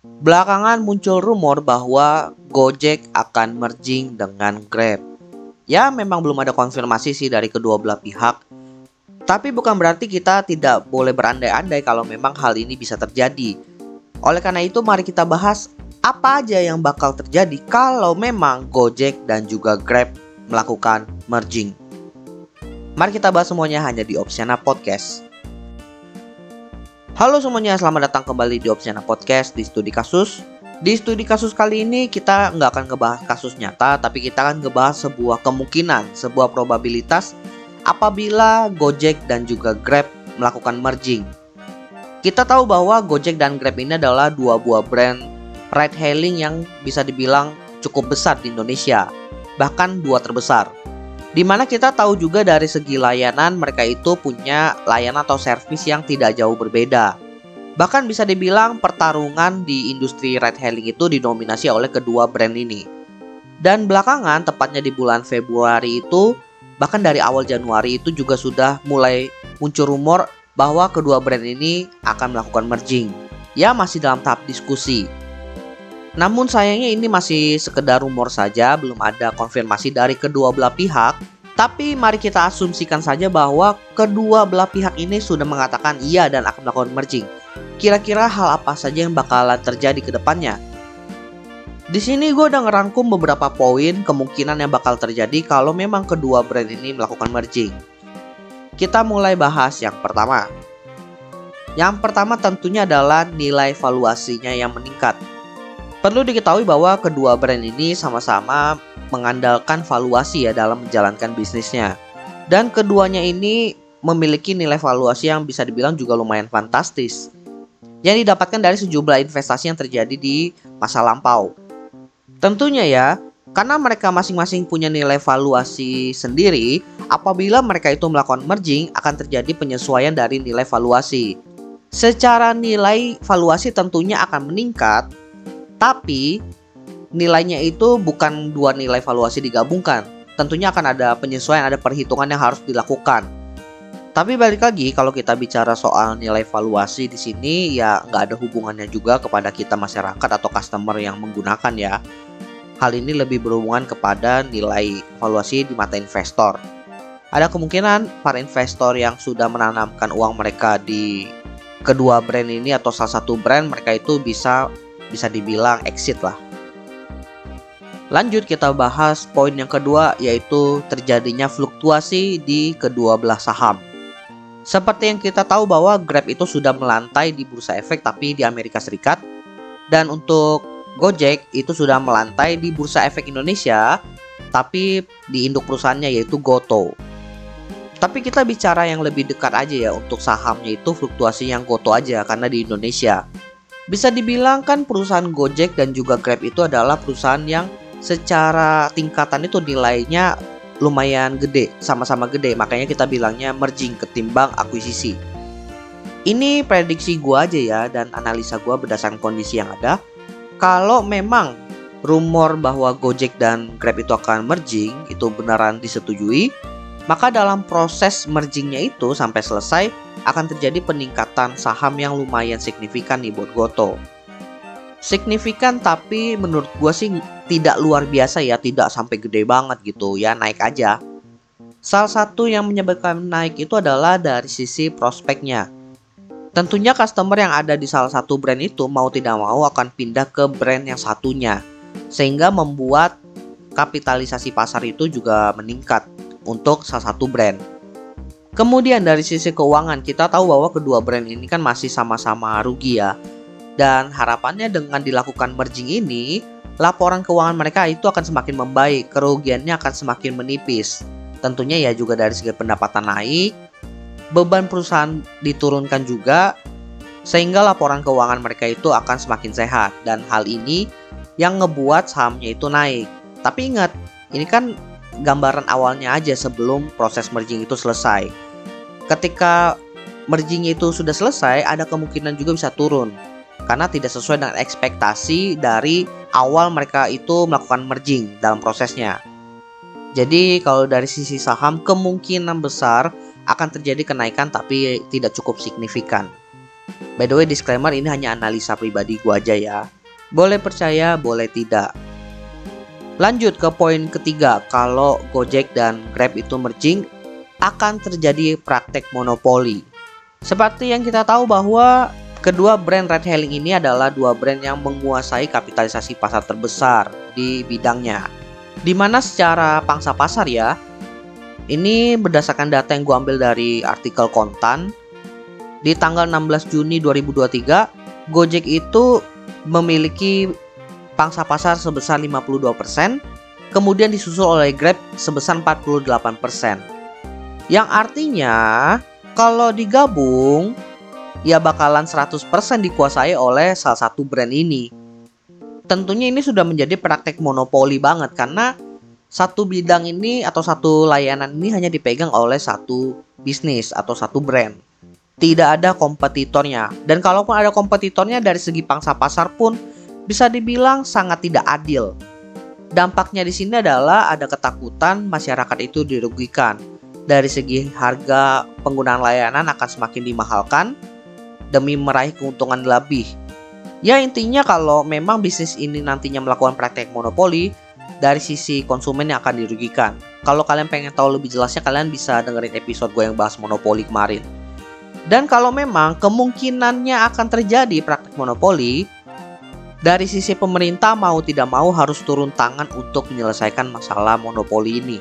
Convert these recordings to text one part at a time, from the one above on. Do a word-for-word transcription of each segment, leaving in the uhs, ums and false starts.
Belakangan muncul rumor bahwa Gojek akan merging dengan Grab. Ya, memang belum ada konfirmasi sih dari kedua belah pihak. Tapi bukan berarti kita tidak boleh berandai-andai kalau memang hal ini bisa terjadi. Oleh karena itu, mari kita bahas apa aja yang bakal terjadi kalau memang Gojek dan juga Grab melakukan merging. Mari kita bahas semuanya hanya di Opsiana Podcast. Halo semuanya, selamat datang kembali di Opsiana Podcast di Studi Kasus. Di studi kasus kali ini kita nggak akan ngebahas kasus nyata, tapi kita akan ngebahas sebuah kemungkinan, sebuah probabilitas apabila Gojek dan juga Grab melakukan merging. Kita tahu bahwa Gojek dan Grab ini adalah dua buah brand ride hailing yang bisa dibilang cukup besar di Indonesia, bahkan dua terbesar. Dimana kita tahu juga dari segi layanan mereka itu punya layanan atau servis yang tidak jauh berbeda. Bahkan bisa dibilang pertarungan di industri ride hailing itu didominasi oleh kedua brand ini. Dan belakangan, tepatnya di bulan Februari itu, bahkan dari awal Januari itu juga sudah mulai muncul rumor bahwa kedua brand ini akan melakukan merging. Ya, masih dalam tahap diskusi. Namun sayangnya ini masih sekedar rumor saja, belum ada konfirmasi dari kedua belah pihak. Tapi mari kita asumsikan saja bahwa kedua belah pihak ini sudah mengatakan iya dan akan melakukan merging. Kira-kira hal apa saja yang bakalan terjadi ke depannya? Di sini gue udah ngerangkum beberapa poin kemungkinan yang bakal terjadi kalau memang kedua brand ini melakukan merging. Kita mulai bahas yang pertama. Yang pertama tentunya adalah nilai valuasinya yang meningkat. Perlu diketahui bahwa kedua brand ini sama-sama mengandalkan valuasi ya dalam menjalankan bisnisnya. Dan keduanya ini memiliki nilai valuasi yang bisa dibilang juga lumayan fantastis, yang didapatkan dari sejumlah investasi yang terjadi di masa lampau. Tentunya ya, karena mereka masing-masing punya nilai valuasi sendiri, apabila mereka itu melakukan merging akan terjadi penyesuaian dari nilai valuasi. Secara nilai valuasi tentunya akan meningkat, tapi nilainya itu bukan dua nilai valuasi digabungkan. Tentunya akan ada penyesuaian, ada perhitungan yang harus dilakukan. Tapi balik lagi, kalau kita bicara soal nilai valuasi di sini ya nggak ada hubungannya juga kepada kita masyarakat atau customer yang menggunakan ya. Hal ini lebih berhubungan kepada nilai valuasi di mata investor. Ada kemungkinan para investor yang sudah menanamkan uang mereka di kedua brand ini atau salah satu brand, mereka itu bisa bisa dibilang exit lah. Lanjut kita bahas poin yang kedua, yaitu terjadinya fluktuasi di kedua belah saham. Seperti yang kita tahu bahwa Grab itu sudah melantai di bursa efek tapi di Amerika Serikat, dan untuk Gojek itu sudah melantai di bursa efek Indonesia tapi di induk perusahaannya yaitu Goto. Tapi kita bicara yang lebih dekat aja ya, untuk sahamnya itu fluktuasi yang Goto aja karena di Indonesia. Bisa dibilang kan perusahaan Gojek dan juga Grab itu adalah perusahaan yang secara tingkatan itu nilainya lumayan gede, sama-sama gede. Makanya kita bilangnya merging ketimbang akuisisi. Ini prediksi gua aja ya dan analisa gua berdasarkan kondisi yang ada. Kalau memang rumor bahwa Gojek dan Grab itu akan merging itu beneran disetujui, maka dalam proses mergingnya itu sampai selesai akan terjadi peningkatan saham yang lumayan signifikan nih buat Goto. Signifikan tapi menurut gua sih tidak luar biasa ya, tidak sampai gede banget gitu ya, naik aja. Salah satu yang menyebabkan naik itu adalah dari sisi prospeknya. Tentunya customer yang ada di salah satu brand itu mau tidak mau akan pindah ke brand yang satunya, sehingga membuat kapitalisasi pasar itu juga meningkat untuk salah satu brand. Kemudian dari sisi keuangan, kita tahu bahwa kedua brand ini kan masih sama-sama rugi ya. Dan harapannya dengan dilakukan merging ini, laporan keuangan mereka itu akan semakin membaik, kerugiannya akan semakin menipis. Tentunya ya juga dari segi pendapatan naik, beban perusahaan diturunkan juga, sehingga laporan keuangan mereka itu akan semakin sehat. Dan hal ini yang ngebuat sahamnya itu naik. Tapi ingat, ini kan gambaran awalnya aja sebelum proses merging itu selesai. Ketika mergingnya itu sudah selesai, ada kemungkinan juga bisa turun karena tidak sesuai dengan ekspektasi dari awal mereka itu melakukan merging dalam prosesnya. Jadi kalau dari sisi saham kemungkinan besar akan terjadi kenaikan tapi tidak cukup signifikan. By the way, disclaimer, ini hanya analisa pribadi gua aja ya. Boleh percaya, boleh tidak. Lanjut ke poin ketiga, kalau Gojek dan Grab itu merging, akan terjadi praktek monopoli. Seperti yang kita tahu bahwa kedua brand ride hailing ini adalah dua brand yang menguasai kapitalisasi pasar terbesar di bidangnya. Dimana secara pangsa pasar ya, ini berdasarkan data yang gue ambil dari artikel Kontan, di tanggal enam belas Juni dua ribu dua puluh tiga, Gojek itu memiliki pangsa pasar sebesar lima puluh dua persen, kemudian disusul oleh Grab sebesar empat puluh delapan persen. Yang artinya kalau digabung ya bakalan seratus persen dikuasai oleh salah satu brand ini. Tentunya ini sudah menjadi praktek monopoli banget karena satu bidang ini atau satu layanan ini hanya dipegang oleh satu bisnis atau satu brand. Tidak ada kompetitornya. Dan kalaupun ada kompetitornya dari segi pangsa pasar pun bisa dibilang sangat tidak adil. Dampaknya di sini adalah ada ketakutan masyarakat itu dirugikan. Dari segi harga penggunaan layanan akan semakin dimahalkan demi meraih keuntungan lebih. Ya intinya kalau memang bisnis ini nantinya melakukan praktek monopoli, dari sisi konsumen yang akan dirugikan. Kalau kalian pengen tahu lebih jelasnya, kalian bisa dengerin episode gue yang bahas monopoli kemarin. Dan kalau memang kemungkinannya akan terjadi praktek monopoli, dari sisi pemerintah mau tidak mau harus turun tangan untuk menyelesaikan masalah monopoli ini.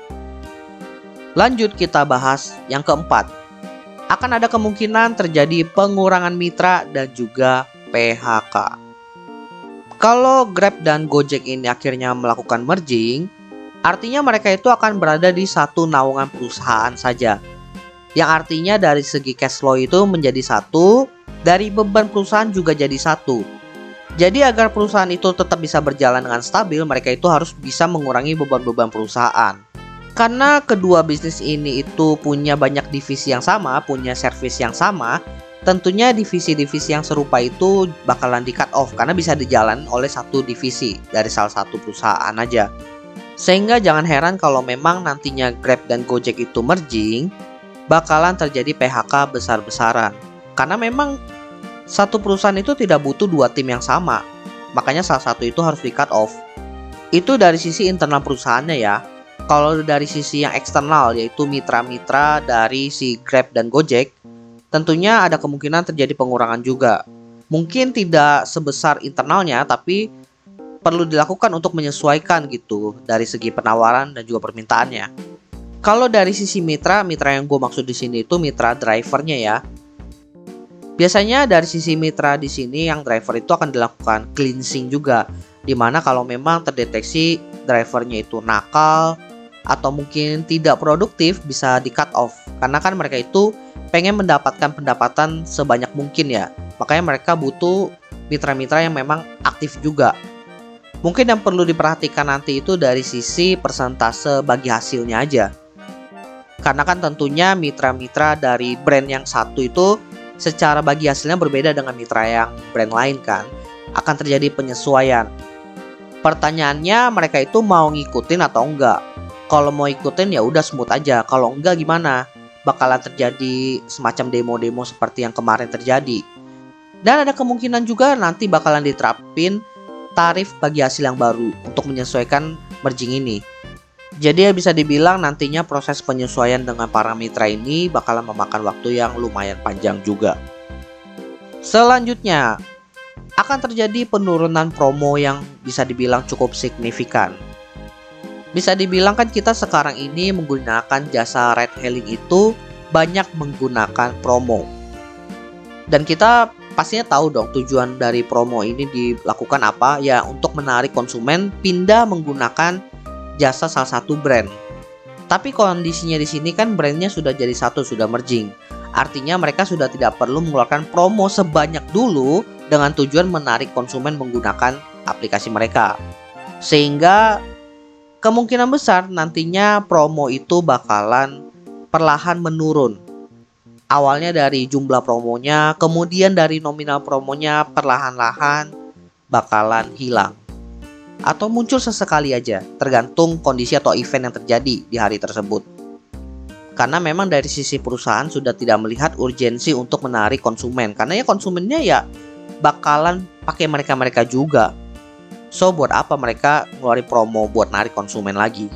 Lanjut kita bahas yang keempat. Akan ada kemungkinan terjadi pengurangan mitra dan juga P H K. Kalau Grab dan Gojek ini akhirnya melakukan merging, artinya mereka itu akan berada di satu naungan perusahaan saja. Yang artinya dari segi cash flow itu menjadi satu, dari beban perusahaan juga jadi satu. Jadi agar perusahaan itu tetap bisa berjalan dengan stabil, mereka itu harus bisa mengurangi beban-beban perusahaan. Karena kedua bisnis ini itu punya banyak divisi yang sama, punya servis yang sama, tentunya divisi-divisi yang serupa itu bakalan di cut off karena bisa dijalan oleh satu divisi dari salah satu perusahaan aja. Sehingga jangan heran kalau memang nantinya Grab dan Gojek itu merging, bakalan terjadi P H K besar-besaran. Karena memang satu perusahaan itu tidak butuh dua tim yang sama, makanya salah satu itu harus di cut off. Itu dari sisi internal perusahaannya ya. Kalau dari sisi yang eksternal, yaitu mitra-mitra dari si Grab dan Gojek, tentunya ada kemungkinan terjadi pengurangan juga. Mungkin tidak sebesar internalnya, tapi perlu dilakukan untuk menyesuaikan gitu dari segi penawaran dan juga permintaannya. Kalau dari sisi mitra, mitra yang gue maksud di sini itu mitra drivernya ya. Biasanya dari sisi mitra di sini yang driver itu akan dilakukan cleansing juga, dimana kalau memang terdeteksi drivernya itu nakal atau mungkin tidak produktif bisa di cut off, karena kan mereka itu pengen mendapatkan pendapatan sebanyak mungkin ya, makanya mereka butuh mitra-mitra yang memang aktif juga. Mungkin yang perlu diperhatikan nanti itu dari sisi persentase bagi hasilnya aja, karena kan tentunya mitra-mitra dari brand yang satu itu secara bagi hasilnya berbeda dengan mitra yang brand lain kan, akan terjadi penyesuaian. Pertanyaannya mereka itu mau ngikutin atau enggak. Kalau mau ikutin ya udah smooth aja, kalau enggak gimana? Bakalan terjadi semacam demo-demo seperti yang kemarin terjadi. Dan ada kemungkinan juga nanti bakalan diterapin tarif bagi hasil yang baru untuk menyesuaikan merging ini. Jadi ya bisa dibilang nantinya proses penyesuaian dengan para mitra ini bakalan memakan waktu yang lumayan panjang juga. Selanjutnya, akan terjadi penurunan promo yang bisa dibilang cukup signifikan. Bisa dibilang kan kita sekarang ini menggunakan jasa ride hailing itu banyak menggunakan promo. Dan kita pastinya tahu dong tujuan dari promo ini dilakukan apa? Ya untuk menarik konsumen pindah menggunakan jasa salah satu brand. Tapi kondisinya di sini kan brandnya sudah jadi satu, sudah merging. Artinya mereka sudah tidak perlu mengeluarkan promo sebanyak dulu dengan tujuan menarik konsumen menggunakan aplikasi mereka. Sehingga kemungkinan besar nantinya promo itu bakalan perlahan menurun. Awalnya dari jumlah promonya, kemudian dari nominal promonya perlahan-lahan bakalan hilang. Atau muncul sesekali aja, tergantung kondisi atau event yang terjadi di hari tersebut. Karena memang dari sisi perusahaan sudah tidak melihat urgensi untuk menarik konsumen. Karena ya konsumennya ya bakalan pakai mereka-mereka juga. So buat apa mereka ngeluarin promo buat narik konsumen lagi?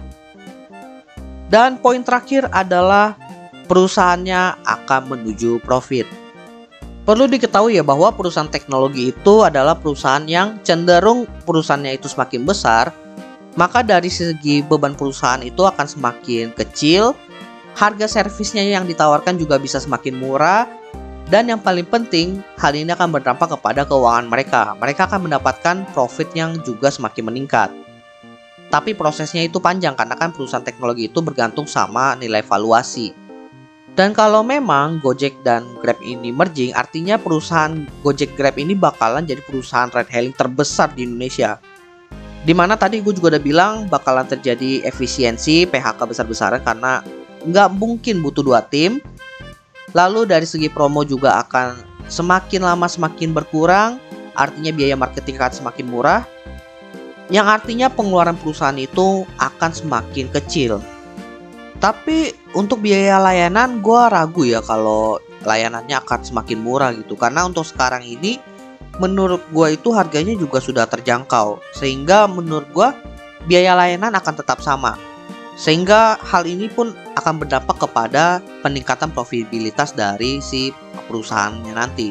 Dan poin terakhir adalah perusahaannya akan menuju profit. Perlu diketahui ya bahwa perusahaan teknologi itu adalah perusahaan yang cenderung perusahaannya itu semakin besar, maka dari segi beban perusahaan itu akan semakin kecil, harga servisnya yang ditawarkan juga bisa semakin murah, dan yang paling penting, hal ini akan berdampak kepada keuangan mereka. Mereka akan mendapatkan profit yang juga semakin meningkat. Tapi prosesnya itu panjang karena kan perusahaan teknologi itu bergantung sama nilai valuasi. Dan kalau memang Gojek dan Grab ini merging, artinya perusahaan Gojek Grab ini bakalan jadi perusahaan ride hailing terbesar di Indonesia. Dimana tadi gue juga udah bilang bakalan terjadi efisiensi P H K besar-besaran karena nggak mungkin butuh dua tim. Lalu dari segi promo juga akan semakin lama semakin berkurang, artinya biaya marketing akan semakin murah, yang artinya pengeluaran perusahaan itu akan semakin kecil. Tapi untuk biaya layanan gue ragu ya kalau layanannya akan semakin murah gitu. Karena untuk sekarang ini menurut gue itu harganya juga sudah terjangkau. Sehingga menurut gue biaya layanan akan tetap sama. Sehingga hal ini pun akan berdampak kepada peningkatan profitabilitas dari si perusahaannya nanti.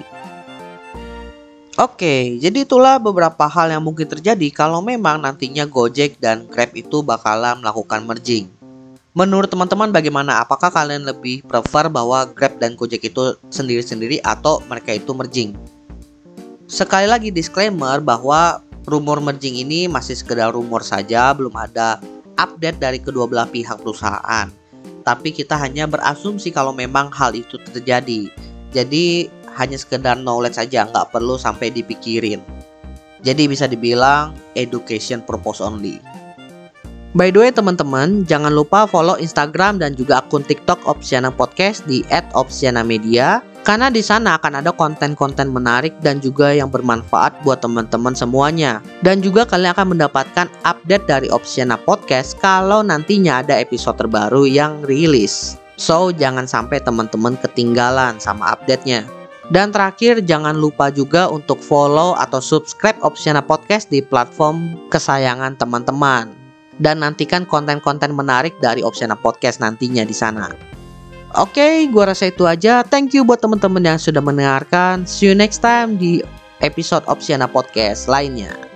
Oke, jadi itulah beberapa hal yang mungkin terjadi kalau memang nantinya Gojek dan Grab itu bakalan melakukan merging. Menurut teman-teman bagaimana? Apakah kalian lebih prefer bahwa Grab dan Gojek itu sendiri-sendiri atau mereka itu merging? Sekali lagi disclaimer bahwa rumor merging ini masih sekedar rumor saja, belum ada update dari kedua belah pihak perusahaan. Tapi kita hanya berasumsi kalau memang hal itu terjadi. Jadi hanya sekedar knowledge saja, nggak perlu sampai dipikirin. Jadi bisa dibilang education purpose only. By the way teman-teman, jangan lupa follow Instagram dan juga akun TikTok Opsiana Podcast di et opsiana media, karena di sana akan ada konten-konten menarik dan juga yang bermanfaat buat teman-teman semuanya. Dan juga kalian akan mendapatkan update dari Opsiana Podcast kalau nantinya ada episode terbaru yang rilis. So jangan sampai teman-teman ketinggalan sama update-nya. Dan terakhir jangan lupa juga untuk follow atau subscribe Opsiana Podcast di platform kesayangan teman-teman. Dan nantikan konten-konten menarik dari Opsiana Podcast nantinya di sana. Oke, gua rasa itu aja. Thank you buat teman-teman yang sudah mendengarkan. See you next time di episode Opsiana Podcast lainnya.